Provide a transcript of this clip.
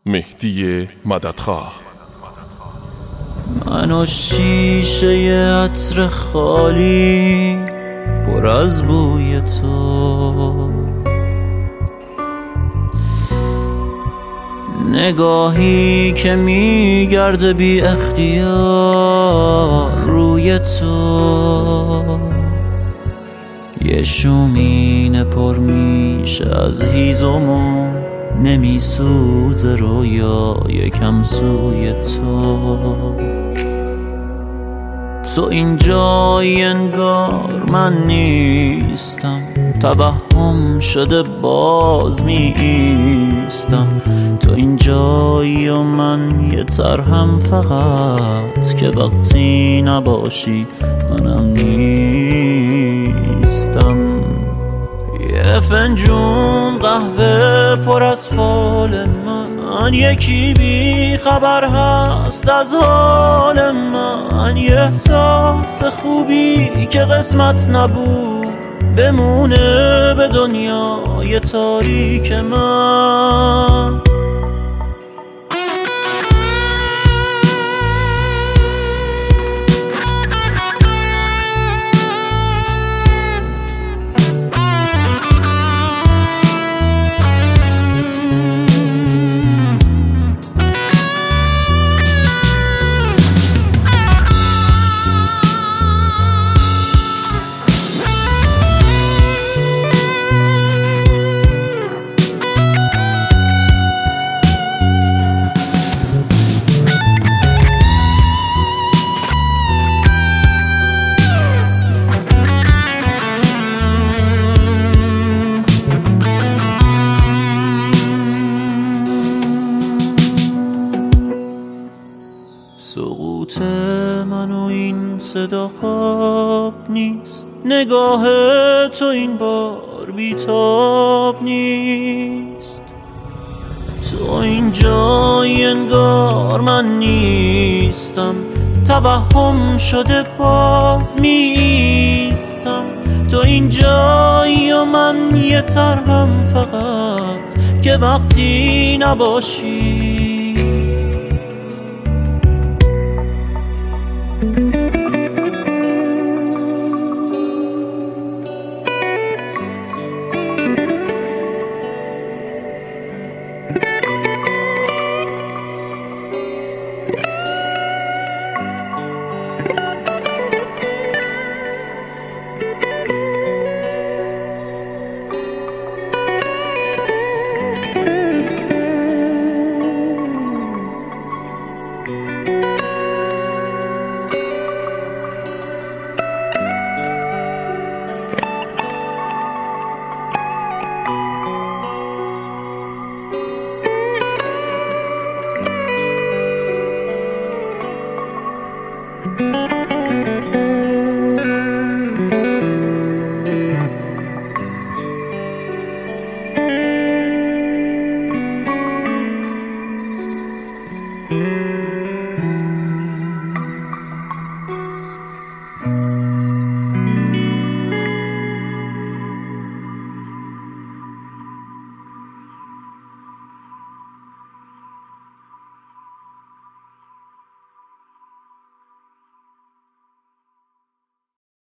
مهدی مددخواه. من و شیشه عطر خالی پر از بوی تو، نگاهی که میگرده بی اختیار روی تو، یه شومینه پر میشه از هیزمون، نمیسوزه رویا یکم سوی تو اینجای انگار من نیستم، توهم شده باز می ایستم. تو اینجایی و من یه ترهم فقط، که وقتی نباشی منم نیستم. یه فنجون قهوه پر از فال من، یکی بی خبر هست از حال من. یه احساس خوبی که قسمت نبود بمونه به دنیای تاریک من. سقوط من و این صدا خواب نیست، نگاه تو این بار بیتاب نیست. تو اینجای انگار من نیستم، توهم شده باز میستم. تو اینجایی و من یه ترهم فقط، که وقتی نباشی